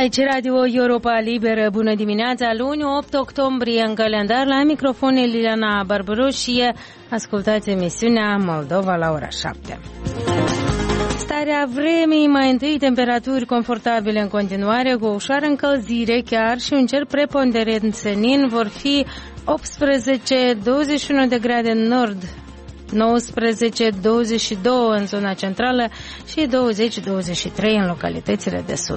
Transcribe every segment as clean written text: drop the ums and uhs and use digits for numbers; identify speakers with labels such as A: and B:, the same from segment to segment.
A: Aici Radio Europa Liberă, bună dimineața, luni 8 octombrie în calendar, la microfon Liliana Barbaru și ascultați emisiunea Moldova la ora 7. Starea vremii, mai întâi temperaturi confortabile în continuare, cu o ușoară încălzire chiar și un cer preponderent senin, vor fi 18-21 de grade în nord, 19-22 în zona centrală și 20-23 în localitățile de sud.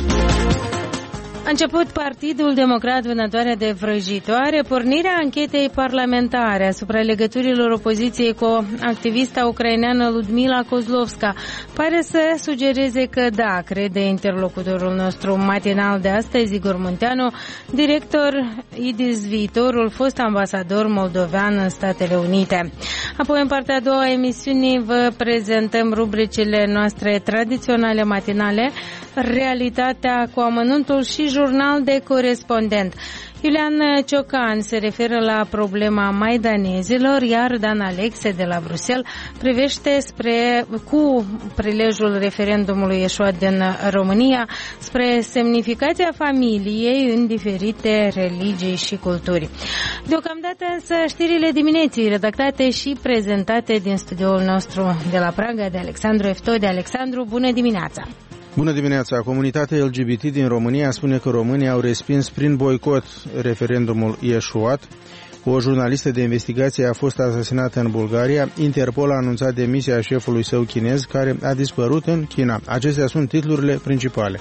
A: A început Partidul Democrat Vânătoare de Vrăjitoare pornirea anchetei parlamentare asupra legăturilor opoziției cu activista ucraineană Ludmila Kozlovska. Pare să sugereze că da, crede interlocutorul nostru matinal de astăzi, Igor Munteanu, director IDIS Viitorul, fost ambasador moldovean în Statele Unite. Apoi, în partea a doua a emisiunii, vă prezentăm rubricile noastre tradiționale matinale, Realitatea cu amănuntul și Jurnal de corespondent. Iulian Ciocan se referă la problema maidanezilor, iar Dan Alexe de la Bruxelles privește cu prilejul referendumului ieșuat din România spre semnificația familiei în diferite religii și culturi. Deocamdată însă știrile dimineții redactate și prezentate din studioul nostru de la Praga de Alexandru Eftode. Alexandru, bună dimineața!
B: Bună dimineața! Comunitatea LGBT din România spune că românii au respins prin boicot referendumul ieșuat. O jurnalistă de investigație a fost asasinată în Bulgaria. Interpol a anunțat demisia șefului său chinez, care a dispărut în China. Acestea sunt titlurile principale.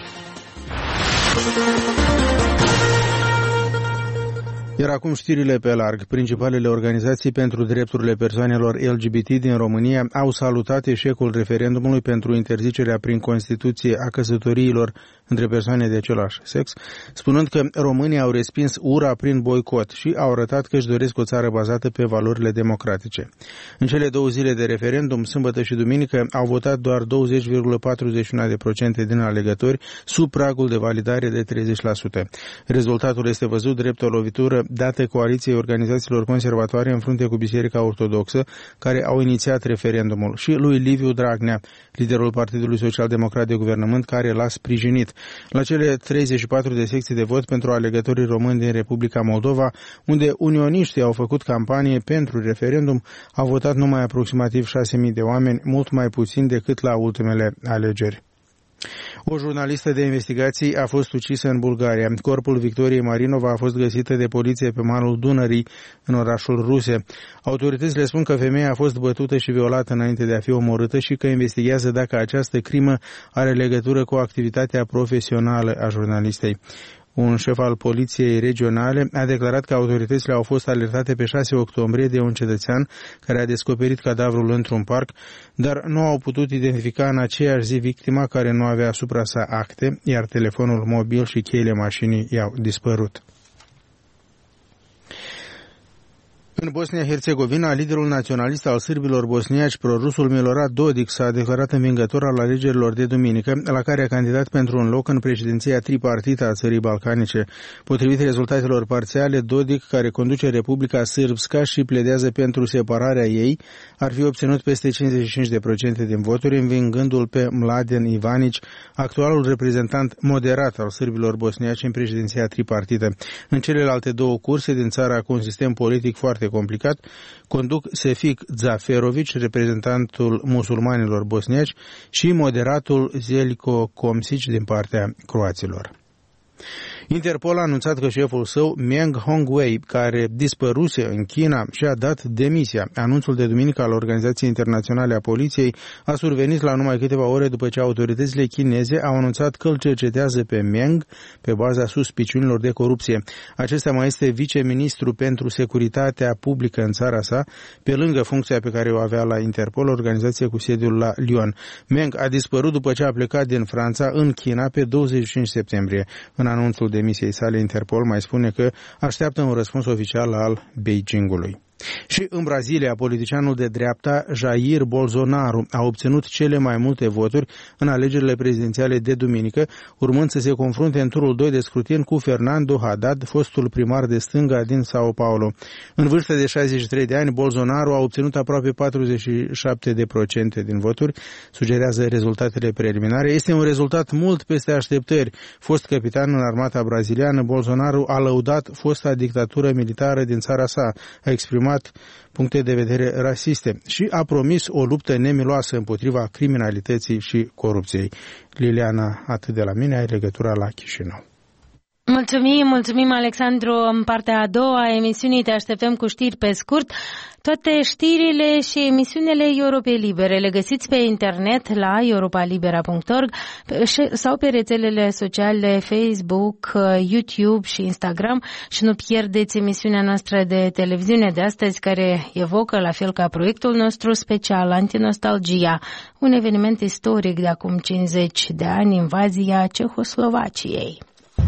B: Iar acum știrile pe larg. Principalele organizații pentru drepturile persoanelor LGBT din România au salutat eșecul referendumului pentru interzicerea prin Constituție a căsătoriilor între persoane de același sex, spunând că românii au respins ura prin boicot și au arătat că își doresc o țară bazată pe valorile democratice. În cele 2 zile de referendum, sâmbătă și duminică, au votat doar 20,41% din alegători, sub pragul de validare de 30%. Rezultatul este văzut drept o lovitură dată coaliției organizațiilor conservatoare în frunte cu Biserica Ortodoxă, care au inițiat referendumul, și lui Liviu Dragnea, liderul Partidului Social-Democrat de Guvernământ, care l-a sprijinit. La cele 34 de secții de vot pentru alegătorii români din Republica Moldova, unde unioniștii au făcut campanie pentru referendum, au votat numai aproximativ 6.000 de oameni, mult mai puțin decât la ultimele alegeri. O jurnalistă de investigații a fost ucisă în Bulgaria. Corpul Victoriei Marinova a fost găsită de poliție pe malul Dunării, în orașul Ruse. Autoritățile spun că femeia a fost bătută și violată înainte de a fi omorâtă și că investigează dacă această crimă are legătură cu activitatea profesională a jurnalistei. Un șef al poliției regionale a declarat că autoritățile au fost alertate pe 6 octombrie de un cetățean care a descoperit cadavrul într-un parc, dar nu au putut identifica în aceeași zi victima, care nu avea asupra sa acte, iar telefonul mobil și cheile mașinii i-au dispărut. În Bosnia-Herzegovina, liderul naționalist al sârbilor bosniaci, prorusul Milorad Dodik, s-a declarat învingător al alegerilor de duminică, la care a candidat pentru un loc în președinția tripartită a țării balcanice. Potrivit rezultatelor parțiale, Dodik, care conduce Republica Sârbska și pledează pentru separarea ei, ar fi obținut peste 55% din voturi, învingându-l pe Mladen Ivanić, actualul reprezentant moderat al sârbilor bosniaci în președinția tripartită. În celelalte 2 curse din țara, cu un sistem politic foarte complicat, conduc Sefik Zaferović, reprezentantul musulmanilor bosniaci, și moderatul Zeljko Komšić din partea croaților. Interpol a anunțat că șeful său, Meng Hongwei, care dispăruse în China, și-a dat demisia. Anunțul de duminică al Organizației Internaționale a Poliției a survenit la numai câteva ore după ce autoritățile chineze au anunțat că îl cercetează pe Meng pe baza suspiciunilor de corupție. Acesta mai este viceministru pentru securitatea publică în țara sa, pe lângă funcția pe care o avea la Interpol, organizație cu sediul la Lyon. Meng a dispărut după ce a plecat din Franța în China pe 25 septembrie. În anunțul demisiei sale, Interpol mai spune că așteaptă un răspuns oficial al Beijingului. Și în Brazilia, politicianul de dreapta Jair Bolsonaro a obținut cele mai multe voturi în alegerile prezidențiale de duminică, urmând să se confrunte în turul 2 de scrutin cu Fernando Haddad, fostul primar de stânga din São Paulo. În vârstă de 63 de ani, Bolsonaro a obținut aproape 47% din voturi, sugerează rezultatele preliminare. Este un rezultat mult peste așteptări. Fost capitan în armata braziliană, Bolsonaro a lăudat fosta dictatură militară din țara sa, a exprimat puncte de vedere rasiste și a promis o luptă nemiloasă împotriva criminalității și corupției. Liliana, atât de la mine, ai legătura la Chișinău.
A: Mulțumim, Alexandru. În partea a doua a emisiunii te așteptăm cu știri pe scurt. Toate știrile și emisiunile Europei Libere le găsiți pe internet la europalibera.org sau pe rețelele sociale Facebook, YouTube și Instagram și nu pierdeți emisiunea noastră de televiziune de astăzi care evocă, la fel ca proiectul nostru special Antinostalgia, un eveniment istoric de acum 50 de ani, invazia Cehoslovaciei.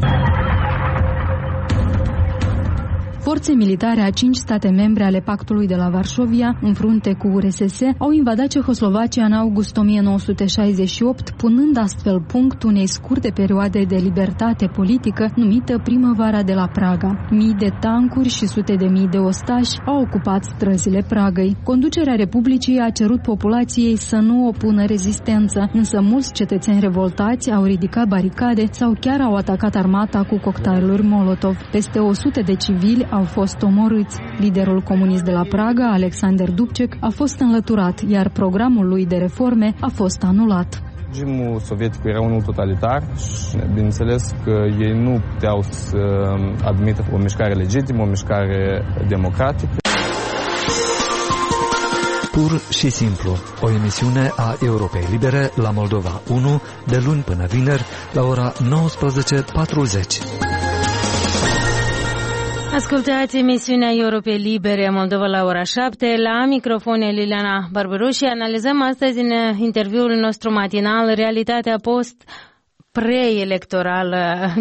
C: Forțe militare a 5 state membre ale Pactului de la Varșovia, în frunte cu URSS, au invadat Cehoslovacia în august 1968, punând astfel punct unei scurte perioade de libertate politică numită Primăvara de la Praga. Mii de tancuri și sute de mii de ostași au ocupat străzile Pragăi. Conducerea Republicii a cerut populației să nu opună rezistență, însă mulți cetățeni revoltați au ridicat baricade sau chiar au atacat armata cu cocktailuri Molotov. Peste 100 de civili au fost omorâți. Liderul comunist de la Praga, Alexander Dubček, a fost înlăturat, iar programul lui de reforme a fost anulat.
D: Regimul sovietic era unul totalitar și bineînțeles că ei nu puteau să admită o mișcare legitimă, o mișcare democratică.
E: Pur și simplu, o emisiune a Europei Libere la Moldova 1, de luni până vineri, la ora 19:40.
A: Ascultați emisiunea Europei Libere Moldova la ora 7. La microfon Liliana Barbaru și analizăm astăzi în interviul nostru matinal realitatea preelectorală,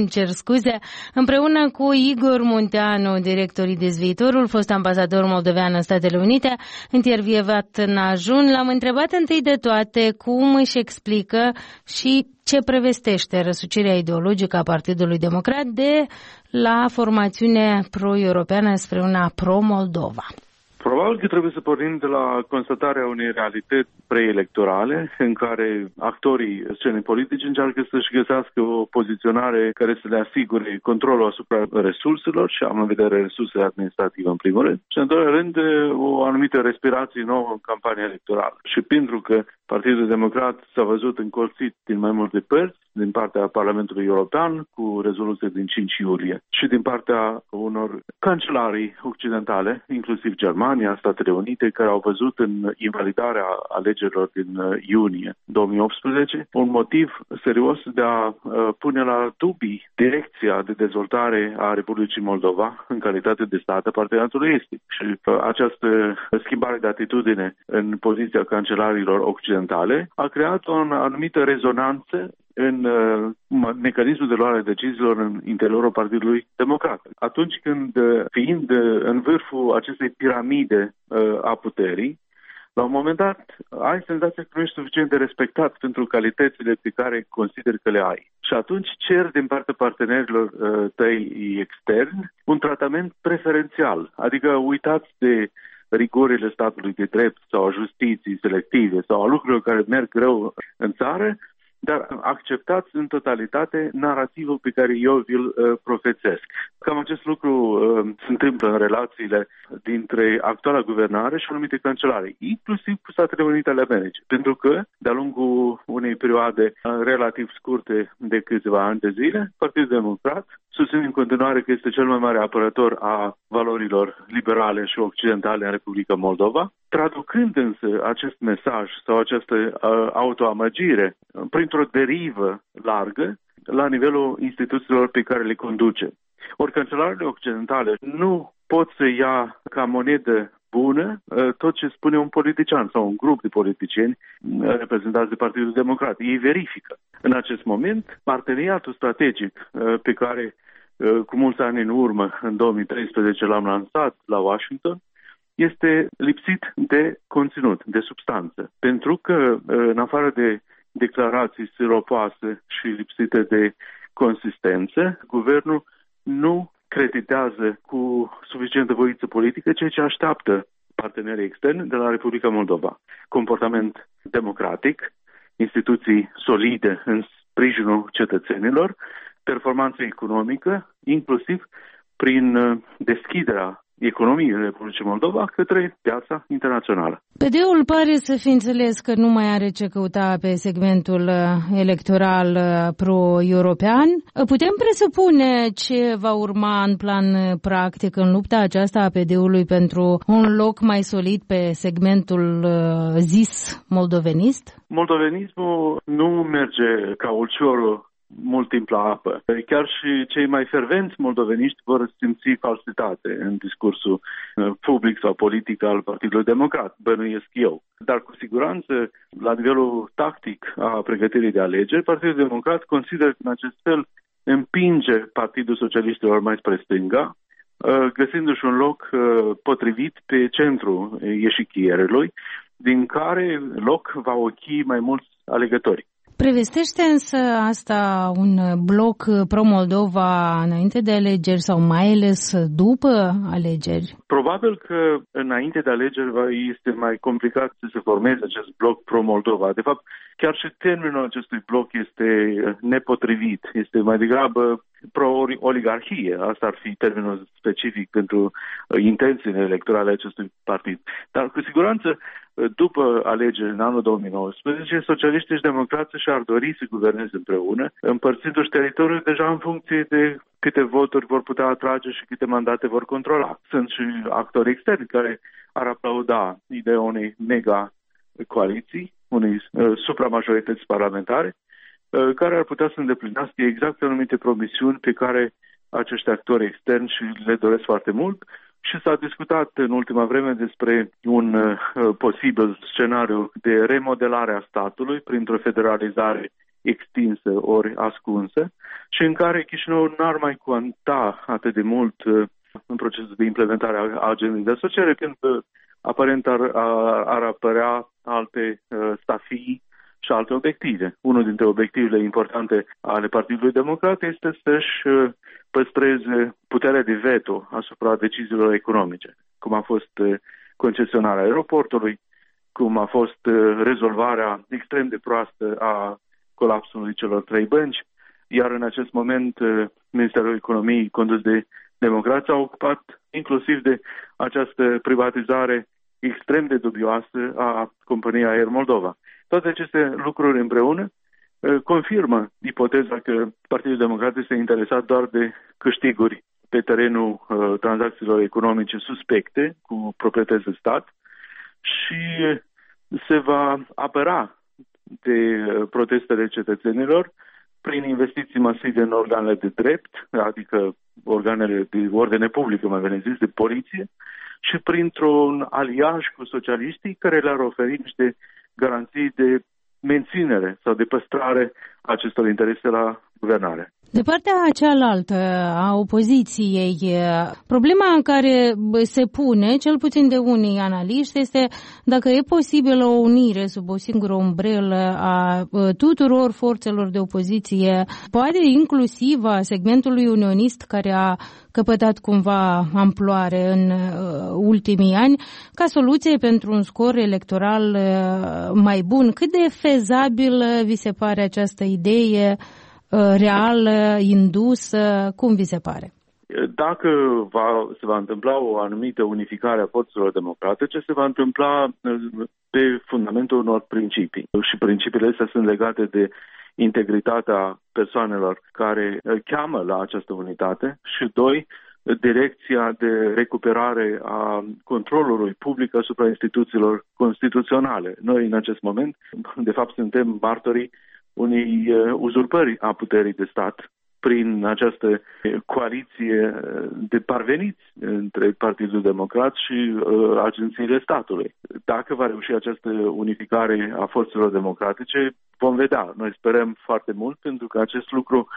A: împreună cu Igor Munteanu, director IDES Viitorul, fost ambasador moldovean în Statele Unite, intervievat în ajun. L-am întrebat întâi de toate cum își explică și ce prevestește răsucirea ideologică a Partidului Democrat de la formațiune pro-europeană spre una pro-Moldova.
F: Probabil că trebuie să pornim de la constatarea unei realități preelectorale în care actorii scenei politice încearcă să-și găsească o poziționare care să le asigure controlul asupra resurselor și am în vedere resursele administrative în primul rând și în doilea rând o anumită respirație nouă în campania electorală. Și pentru că Partidul Democrat s-a văzut încolțit din mai multe părți, din partea Parlamentului European cu rezoluție din 5 iulie și din partea unor cancelarii occidentale, inclusiv Germania, Statele Unite, care au văzut în invalidarea alegerilor din iunie 2018 un motiv serios de a pune la dubii direcția de dezvoltare a Republicii Moldova în calitate de stat a parteneriatului estic. Și această schimbare de atitudine în poziția cancelarilor occidentale a creat o anumită rezonanță în mecanismul de luare a deciziilor în interiorul Partidului Democrat. Atunci când, fiind în vârful acestei piramide a puterii, la un moment dat ai senzația că nu ești suficient de respectat pentru calitățile pe care consideri că le ai. Și atunci cer din partea partenerilor tăi externi un tratament preferențial, adică uitați de rigorile statului de drept sau a justiției selective sau a lucrurilor care merg rău în țară, dar acceptați în totalitate narativul pe care eu vi-l profețesc. Cam acest lucru se întâmplă în relațiile dintre actuala guvernare și anumite cancelare, inclusiv cu Statele Unite ale Americii. Pentru că, de-a lungul unei perioade relativ scurte de câțiva ani de zile, Partidul Democrat susține în continuare că este cel mai mare apărător a valorilor liberale și occidentale în Republica Moldova, traducând însă acest mesaj sau această autoamăgire printr-o derivă largă la nivelul instituțiilor pe care le conduce. Ori cancelarele occidentale nu pot să ia ca monedă bună tot ce spune un politician sau un grup de politicieni reprezentați de Partidul Democrat. Ei verifică. În acest moment, parteneriatul strategic pe care cu mulți ani în urmă, în 2013, l-am lansat la Washington, este lipsit de conținut, de substanță. Pentru că, în afară de declarații siropoase și lipsite de consistență, guvernul nu creditează cu suficientă voință politică ceea ce așteaptă partenerii externi de la Republica Moldova. Comportament democratic, instituții solide în sprijinul cetățenilor, performanță economică, inclusiv prin deschiderea economiei Republicii Moldova către piața internațională.
A: PD-ul pare să fi înțeles că nu mai are ce căuta pe segmentul electoral pro-european. Putem presupune ce va urma în plan practic în lupta aceasta a PD-ului pentru un loc mai solid pe segmentul zis moldovenist?
F: Moldovenismul nu merge ca ulciorul mult timp la apă. Chiar și cei mai fervenți moldoveniști vor simți falsitate în discursul public sau politic al Partidului Democrat, bănuiesc eu. Dar cu siguranță, la nivelul tactic a pregătirii de alegeri, Partidul Democrat consideră că în acest fel împinge Partidul Socialiștilor mai spre stânga, găsindu-și un loc potrivit pe centrul eșichierului, din care loc va ochi mai mulți alegători.
A: Prevestește însă asta un bloc pro-Moldova înainte de alegeri sau mai ales după alegeri?
F: Probabil că înainte de alegeri este mai complicat să se formeze acest bloc pro-Moldova. De fapt, chiar și termenul acestui bloc este nepotrivit. Este mai degrabă pro-oligarhie. Asta ar fi termenul specific pentru intențiile electorale acestui partid. Dar cu siguranță, după alegeri în anul 2019, socialiștii și democrații și-ar dori să guverneze împreună, împărțindu-și teritoriul deja în funcție de câte voturi vor putea atrage și câte mandate vor controla. Sunt și actori externi care ar aplauda ideea unei mega-coaliții, unei supramajorități parlamentare, care ar putea să îndeplinească exact anumite promisiuni pe care acești actori externi și le doresc foarte mult. Și s-a discutat în ultima vreme despre un posibil scenariu de remodelare a statului printr-o federalizare extinsă ori ascunsă și în care Chișinău n-ar mai conta atât de mult în procesul de implementare a agendei de asociere, când aparent ar apărea alte stafii și alte obiective. Unul dintre obiectivele importante ale Partidului Democrat este să-și păstreze puterea de veto asupra deciziilor economice, cum a fost concesionarea aeroportului, cum a fost rezolvarea extrem de proastă a colapsului celor 3 bănci, iar în acest moment Ministerul Economiei condus de democrați s-a ocupat inclusiv de această privatizare extrem de dubioasă a companiei Air Moldova. Toate aceste lucruri împreună confirmă ipoteza că Partidul Democrat este interesat doar de câștiguri pe terenul tranzacțiilor economice suspecte cu proprietăți de stat și se va apăra de protestele cetățenilor prin investiții masive în organele de drept, adică organele de ordine publică, mai bine zis, de poliție, și printr-un aliaj cu socialiștii care le-ar oferi niște garanții de menținere sau de păstrare a acestor interese la guvernare.
A: De partea cealaltă a opoziției, problema în care se pune, cel puțin de unii analiști, este dacă e posibilă o unire sub o singură umbrelă a tuturor forțelor de opoziție, poate inclusiv a segmentului unionist care a căpătat cumva amploare în ultimii ani, ca soluție pentru un scor electoral mai bun. Cât de fezabilă vi se pare această idee reală, indusă? Cum vi se pare?
F: Dacă se va întâmpla o anumită unificare a forțelor democratice, se va întâmpla pe fundamentul unor principii. Și principiile astea sunt legate de integritatea persoanelor care cheamă la această unitate și, 2, direcția de recuperare a controlului public asupra instituțiilor constituționale. Noi, în acest moment, de fapt, suntem martorii unei uzurpări a puterii de stat prin această coaliție de parveniți între Partidul Democrat și agențiile statului. Dacă va reuși această unificare a forțelor democratice, vom vedea. Noi sperăm foarte mult, pentru că acest lucru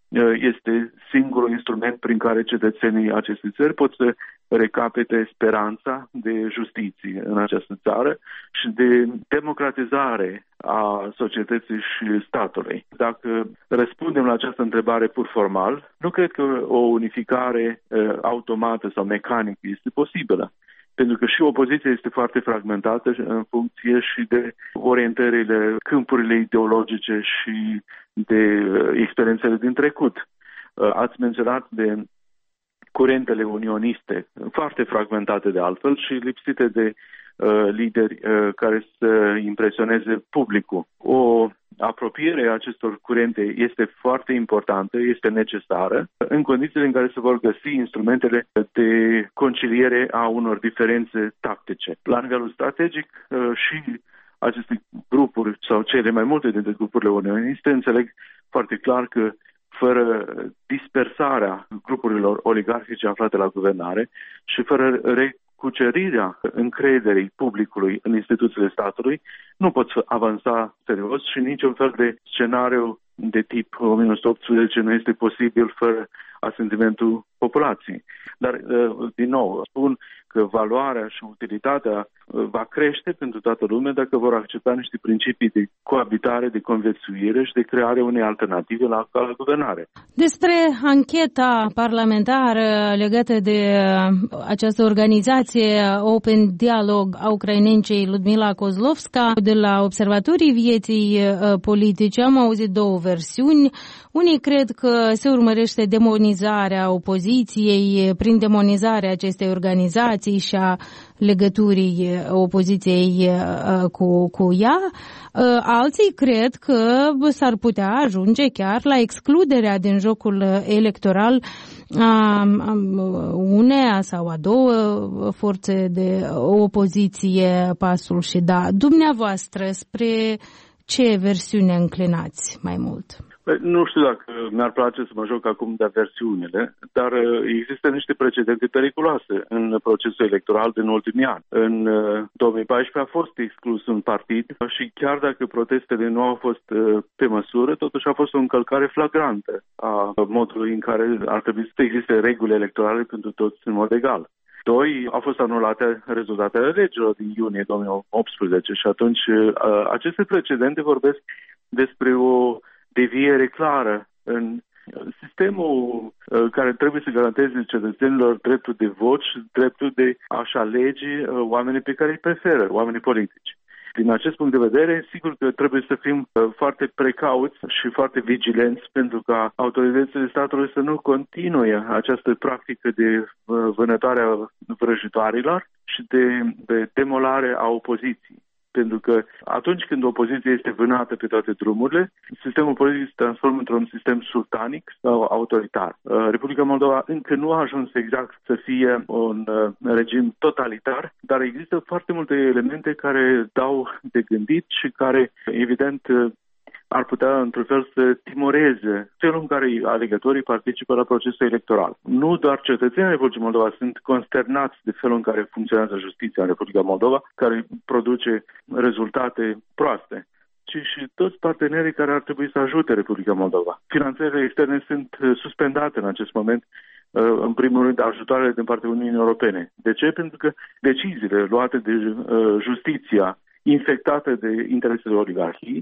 F: este singurul instrument prin care cetățenii acestei țări pot să recapete speranța de justiție în această țară și de democratizare a societății și statului. Dacă răspundem la această întrebare pur formal, nu cred că o unificare automată sau mecanică este posibilă. Pentru că și opoziția este foarte fragmentată în funcție și de orientările, câmpurile ideologice și de experiențele din trecut. Ați menționat de curentele unioniste, foarte fragmentate de altfel și lipsite de lideri care să impresioneze publicul. O apropiere a acestor curente este foarte importantă, este necesară, în condițiile în care se vor găsi instrumentele de conciliere a unor diferențe tactice. La nivelul strategic și aceste grupuri sau cele mai multe dintre grupurile unioniste înțeleg foarte clar că fără dispersarea grupurilor oligarhice aflate la guvernare și fără cucerirea încrederii publicului în instituțiile statului, nu pot avansa serios și niciun fel de scenariu de tip 1918 nu este posibil fără asentimentul populației. Dar, din nou, spun că valoarea și utilitatea va crește pentru toată lumea dacă vor accepta niște principii de coabitare, de conviețuire și de creare unei alternative la guvernare.
A: Despre ancheta parlamentară legată de această organizație Open Dialog a ucrainencei Ludmila Kozlovska de la Observatorii Vieții Politice am auzit două versiuni. Unii cred că se urmărește demonizarea opoziției prin demonizarea acestei organizații și a legăturii opoziției cu ea. Alții cred că s-ar putea ajunge chiar la excluderea din jocul electoral a uneia sau a două forțe de opoziție, PAS-ul și DA. Dumneavoastră, spre ce versiune înclinați mai mult?
F: Nu știu dacă mi-ar place să mă joc acum de versiunile, dar există niște precedente periculoase în procesul electoral din ultimii ani. În 2014 a fost exclus un partid și chiar dacă protestele nu au fost pe măsură, totuși a fost o încălcare flagrantă a modului în care ar trebui să existe reguli electorale pentru toți în mod egal. Doi, au fost anulate rezultatele alegerilor din iunie 2018 și atunci aceste precedente vorbesc despre o deviere clară în sistemul care trebuie să garanteze cetățenilor dreptul de vot și dreptul de a-și alege oamenii pe care îi preferă, oamenii politici. Din acest punct de vedere, sigur că trebuie să fim foarte precauți și foarte vigilenți pentru ca autoritățile statului să nu continue această practică de vânătoare a vrăjitoarelor și de demolare a opoziției. Pentru că atunci când opoziția este vânată pe toate drumurile, sistemul politic se transformă într-un sistem sultanic sau autoritar. Republica Moldova încă nu a ajuns exact să fie un regim totalitar, dar există foarte multe elemente care dau de gândit și care, evident, ar putea, într-un fel, să timoreze felul în care alegătorii participă la procesul electoral. Nu doar cetățenii Republicii Moldova sunt consternați de felul în care funcționează justiția în Republica Moldova, care produce rezultate proaste, ci și toți partenerii care ar trebui să ajute Republica Moldova. Finanțările externe sunt suspendate în acest moment, în primul rând ajutoarele din partea Uniunii Europene. De ce? Pentru că deciziile luate de justiția infectată de interesele oligarhii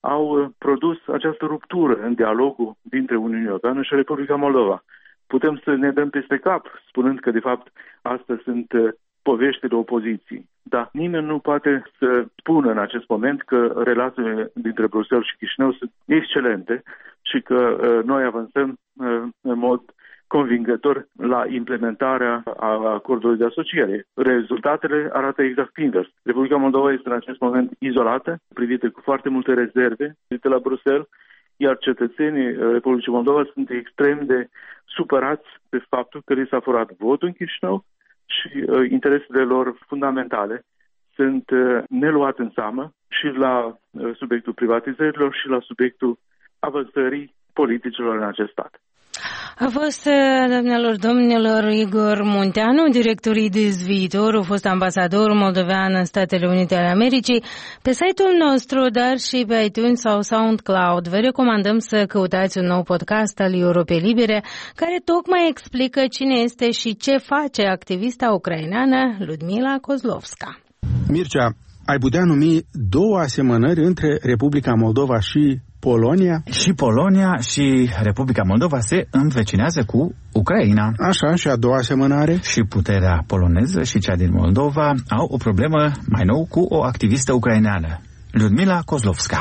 F: au produs această ruptură în dialogul dintre Uniunea Europeană și Republica Moldova. Putem să ne dăm peste cap, spunând că, de fapt, astea sunt poveștile opoziției. Dar nimeni nu poate să spună în acest moment că relațiile dintre Bruxelles și Chișinău sunt excelente și că noi avansăm în mod convingător la implementarea acordului de asociere. Rezultatele arată exact invers. Republica Moldova este în acest moment izolată, privită cu foarte multe rezerve de la Bruxelles, iar cetățenii Republicii Moldova sunt extrem de supărați de faptul că li s-a furat votul în Chișinău și interesele lor fundamentale sunt neluate în seamă și la subiectul privatizărilor și la subiectul avansării politicilor în acest stat.
A: A fost, doamnelor, domnilor, Igor Munteanu, director IDIS Viitor, a fost ambasador moldovean în Statele Unite ale Americii. Pe site-ul nostru, dar și pe iTunes sau SoundCloud, vă recomandăm să căutați un nou podcast al Europei Libere, care tocmai explică cine este și ce face activista ucraineană Ludmila Kozlovska.
B: Mircea, ai putea numi două asemănări între Republica Moldova și Polonia?
G: Și Polonia și Republica Moldova se învecinează cu Ucraina.
B: Așa, și a doua asemănare?
G: Și puterea poloneză și cea din Moldova au o problemă mai nou cu o activistă ucraineană, Ludmila Kozlovska.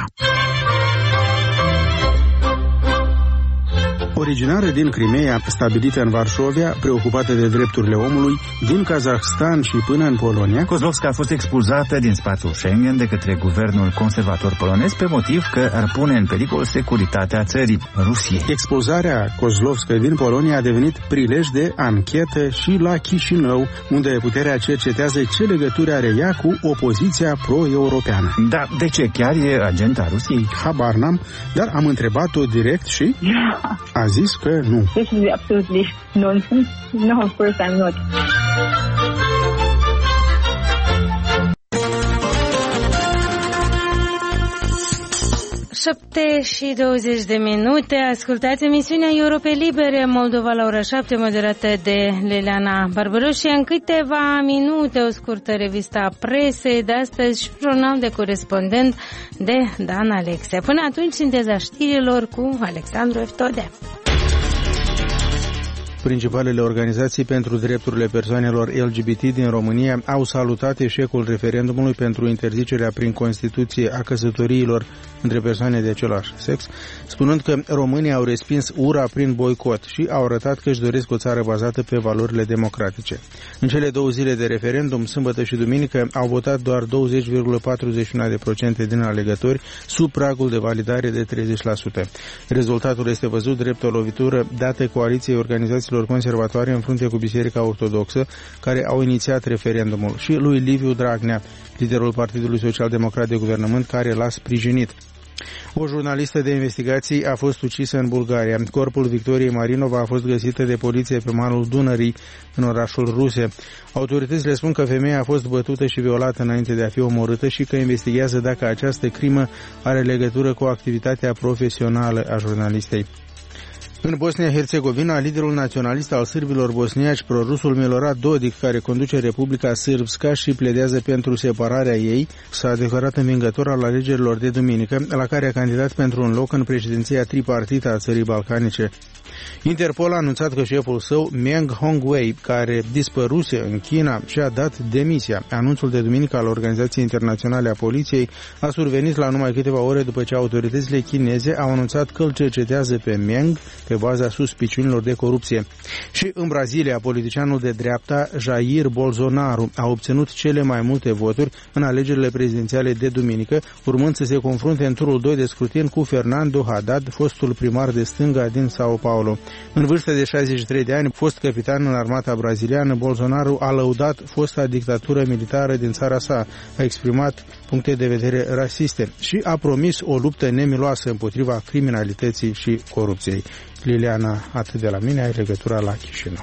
B: Originară din Crimea, stabilită în Varșovia, preocupată de drepturile omului, din Kazahstan și până în Polonia,
G: Kozlovska a fost expulzată din spațiul Schengen de către guvernul conservator polonez pe motiv că ar pune în pericol securitatea țării Rusiei.
B: Expulzarea Kozlovska din Polonia a devenit prilej de anchetă și la Chișinău, unde puterea cercetează ce legături are ea cu opoziția pro-europeană.
G: Da, de ce? Chiar e agenta Rusiei?
B: Habar n-am, dar am întrebat-o direct și a zis că nu.
H: This is absolutely nonsense. No, of course I'm not.
A: Și 20 de minute. Ascultați emisiunea Europei Libere, Moldova la ora 7, moderată de Liliana Barbaros, și în câteva minute o scurtă revista presei de astăzi și jurnal de corespondent de Dan Alexe. Până atunci, sinteza știrilor cu Alexandru Eftode.
B: Principalele organizații pentru drepturile persoanelor LGBT din România au salutat eșecul referendumului pentru interzicerea prin Constituție a căsătoriilor între persoane de același sex, spunând că românii au respins ura prin boicot și au arătat că își doresc o țară bazată pe valorile democratice. În cele 2 zile de referendum, sâmbătă și duminică, au votat doar 20,41% din alegători, sub pragul de validare de 30%. Rezultatul este văzut drept o lovitură dată coaliției organizațiilor conservatoare în frunte cu Biserica Ortodoxă, care au inițiat referendumul, și lui Liviu Dragnea, liderul Partidului Social-Democrat de Guvernământ, care l-a sprijinit. O jurnalistă de investigații a fost ucisă în Bulgaria. Corpul Victoriei Marinova a fost găsită de poliție pe malul Dunării, în orașul Ruse. Autoritățile spun că femeia a fost bătută și violată înainte de a fi omorâtă și că investigează dacă această crimă are legătură cu activitatea profesională a jurnalistei. În Bosnia-Herzegovina, liderul naționalist al sârbilor bosniaci, prorusul Milorad Dodik, care conduce Republica Sârbska și pledează pentru separarea ei, s-a declarat învingător al alegerilor de duminică, la care a candidat pentru un loc în președinția tripartită a țării balcanice. Interpol a anunțat că șeful său, Meng Hongwei, care dispăruse în China, și-a dat demisia. Anunțul de duminică al Organizației Internaționale a Poliției a survenit la numai câteva ore după ce autoritățile chineze au anunțat că îl cercetează pe Meng pe baza suspiciunilor de corupție. Și în Brazilia, politicianul de dreapta Jair Bolsonaro a obținut cele mai multe voturi în alegerile prezidențiale de duminică, urmând să se confrunte în turul 2 de scrutin cu Fernando Haddad, fostul primar de stânga din São Paulo. În vârstă de 63 de ani, fost capitan în armata braziliană, Bolsonaro a lăudat fosta dictatură militară din țara sa, a exprimat puncte de vedere rasiste și a promis o luptă nemiloasă împotriva criminalității și corupției. Liliana, atât de la mine, ai legătura la Chișinău.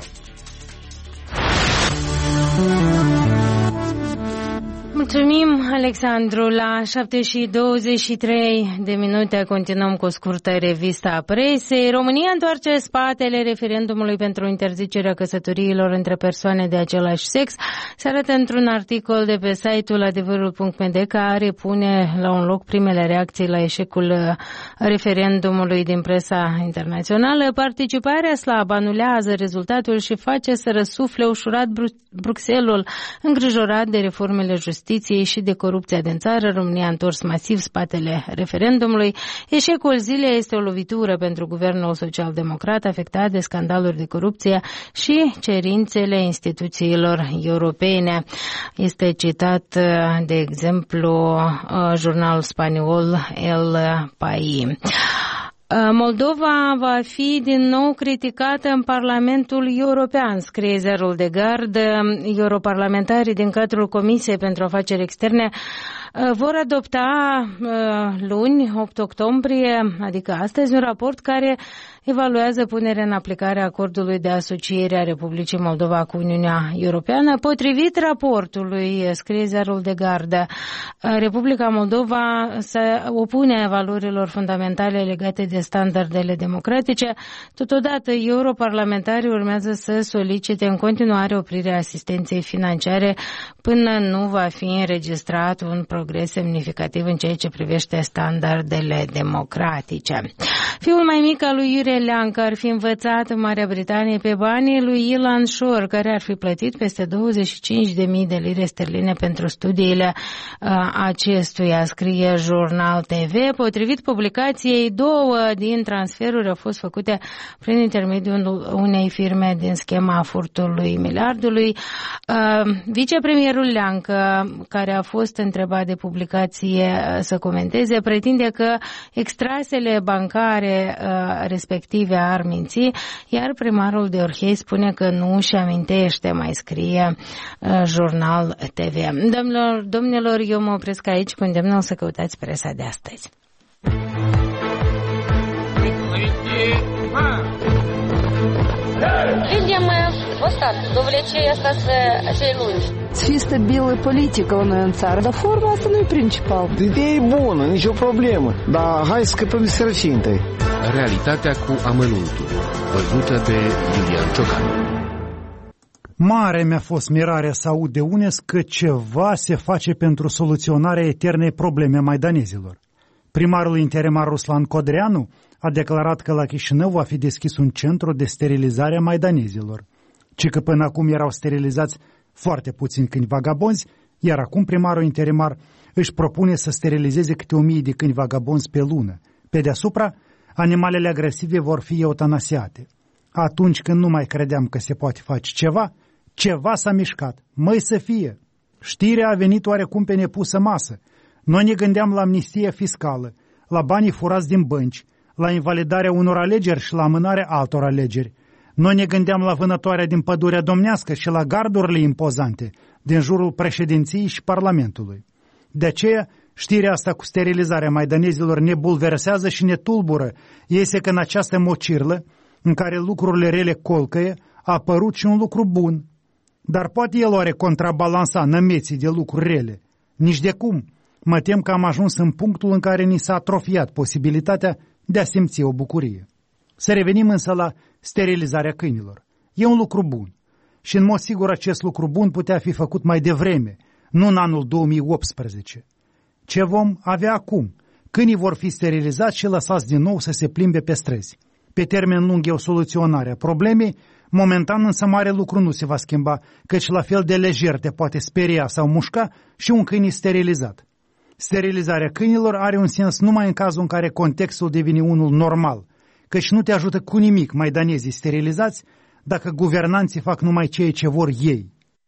A: Mulțumim, Alexandru. La 7:23 de minute continuăm cu o scurtă revistă a presei. România întoarce spatele referendumului pentru interzicerea căsătoriilor între persoane de același sex. Se arată într-un articol de pe site-ul adevărul.md, care pune la un loc primele reacții la eșecul referendumului din presa internațională. Participarea slabă anulează rezultatul și face să răsufle ușurat Bruxelles-ul, îngrijorat de reformele justiției și de corupția din țară. România a întors masiv spatele referendumului. Eșecul zilei este o lovitură pentru guvernul social-democrat, afectat de scandaluri de corupție și cerințele instituțiilor europene. Este citat, de exemplu, jurnalul spaniol El País. Moldova va fi din nou criticată în Parlamentul European, scrie Zerul de Gard. Europarlamentarii din cadrul Comisiei pentru Afaceri Externe vor adopta luni, 8 octombrie, adică astăzi, un raport care evaluează punerea în aplicare a acordului de asociere a Republicii Moldova cu Uniunea Europeană. Potrivit raportului, scrie ziarul de Gardă, Republica Moldova se opune valorilor fundamentale legate de standardele democratice. Totodată, europarlamentarii urmează să solicite în continuare oprirea asistenței financiare până nu va fi înregistrat un progres semnificativ în ceea ce privește standardele democratice. Fiul mai mic al lui Iurie Leancă ar fi învățat în Marea Britanie pe banii lui Ilan Shore, care ar fi plătit peste 25.000 de lire sterline pentru studiile acestuia, scrie Jurnal TV. Potrivit publicației, 2 din transferuri au fost făcute prin intermediul unei firme din schema furtului miliardului. Vicepremierul Leancă, care a fost întrebat de publicație să comenteze, pretinde că extrasele bancare respective ar minți, iar primarul de Orhei spune că nu își amintește, mai scrie Jurnal TV. Domnilor, eu mă opresc aici cu îndemnul să căutați presa de astăzi.
I: Видим остатки, довлечение остаться cei lungi.
J: Să fie stabilă politică la noi în țară, dar forma asta nu e principal.
K: Ideea e bună, nicio problemă, dar hai să scăpăm de sărăcie întâi.
L: Realitatea cu amănuntul, văzută de Iulian Ciocan.
M: Mare mi-a fost mirarea să aud de UNES că ceva se face pentru soluționarea eternei probleme maidanezilor. Primarul interimar Ruslan Codreanu a declarat că la Chișinău va fi deschis un centru de sterilizare a maidanezilor, ci că până acum erau sterilizați foarte puțini câini vagabonzi, iar acum primarul interimar își propune să sterilizeze câte 1000 de câini vagabonzi pe lună. Pe deasupra, animalele agresive vor fi eutanasiate. Atunci când nu mai credeam că se poate face ceva s-a mișcat. Măi să fie! Știrea a venit oarecum pe nepusă masă. Noi ne gândeam la amnistie fiscală, la banii furați din bănci, la invalidarea unor alegeri și la amânarea altor alegeri. Noi ne gândeam la vânătoarea din Pădurea Domnească și la gardurile impozante din jurul președinției și Parlamentului. De aceea, știrea asta cu sterilizarea maidanezilor ne bulversează și ne tulbură. Iese că în această mocirlă, în care lucrurile rele colcăie, a apărut și un lucru bun. Dar poate el oare contrabalansa nămeții de lucruri rele? Nici de cum. Mă tem că am ajuns în punctul în care ni s-a atrofiat posibilitatea de a simți o bucurie. Să revenim însă la sterilizarea câinilor. E un lucru bun. Și în mod sigur acest lucru bun putea fi făcut mai devreme, nu în anul 2018. Ce vom avea acum? Câinii vor fi sterilizați și lăsați din nou să se plimbe pe străzi. Pe termen lung e o soluționare a problemei, momentan însă mare lucru nu se va schimba, căci la fel de lejer te poate speria sau mușca și un câine sterilizat. Sterilizarea câinilor are un sens numai în cazul în care contextul devine unul normal, căci nu te ajută cu nimic maidanezii sterilizați dacă guvernanții fac numai ceea ce vor ei.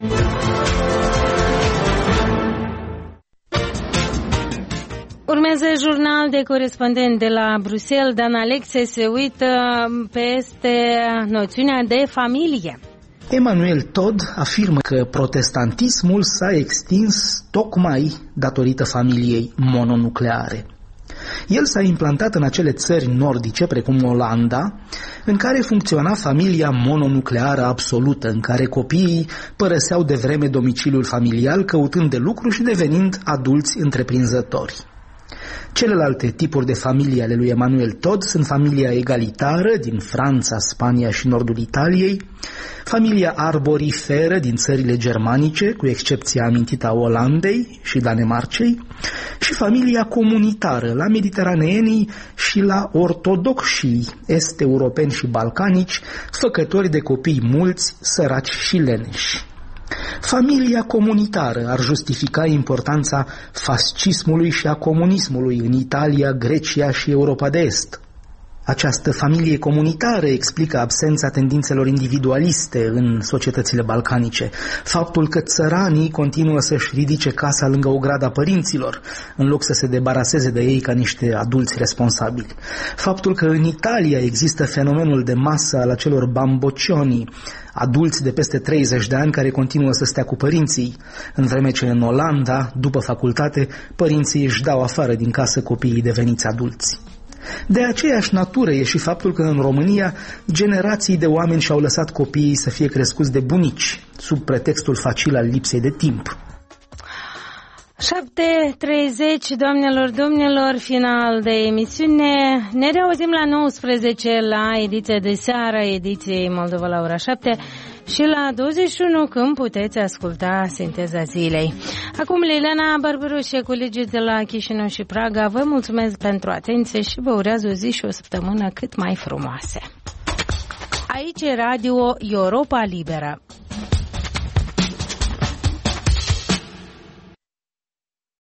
A: Urmează jurnal de corespondent de la Bruxelles. Dan Alexe se uită peste noțiunea de familie.
N: Emmanuel Todd afirmă că protestantismul s-a extins tocmai datorită familiei mononucleare. El s-a implantat în acele țări nordice, precum Olanda, în care funcționa familia mononucleară absolută, în care copiii părăseau de vreme domiciliul familial, căutând de lucru și devenind adulți întreprinzători. Celelalte tipuri de familie ale lui Emmanuel Todd sunt familia egalitară din Franța, Spania și nordul Italiei, familia arboriferă din țările germanice, cu excepția amintită a Olandei și Danemarcei, și familia comunitară la mediteraneenii și la ortodoxii est-europeni și balcanici, făcători de copii mulți, săraci și leneși. Familia comunitară ar justifica importanța fascismului și a comunismului în Italia, Grecia și Europa de Est. Această familie comunitară explică absența tendințelor individualiste în societățile balcanice, faptul că țăranii continuă să-și ridice casa lângă ograda părinților, în loc să se debaraseze de ei ca niște adulți responsabili, faptul că în Italia există fenomenul de masă al acelor bamboccioni, adulți de peste 30 de ani care continuă să stea cu părinții, în vreme ce în Olanda, după facultate, părinții își dau afară din casă copiii deveniți adulți. De aceeași natură e și faptul că în România generații de oameni și-au lăsat copiii să fie crescuți de bunici, sub pretextul facil al lipsei de timp.
A: 7:30, doamnelor, domnilor, final de emisiune. Ne reauzim la 19 la ediția de seară, ediției Moldova la ora 7 și la 21 când puteți asculta Sinteza Zilei. Acum Liliana Barbaru și colegii de la Chișinău și Praga vă mulțumesc pentru atenție și vă urează o zi și o săptămână cât mai frumoase. Aici e Radio Europa Liberă.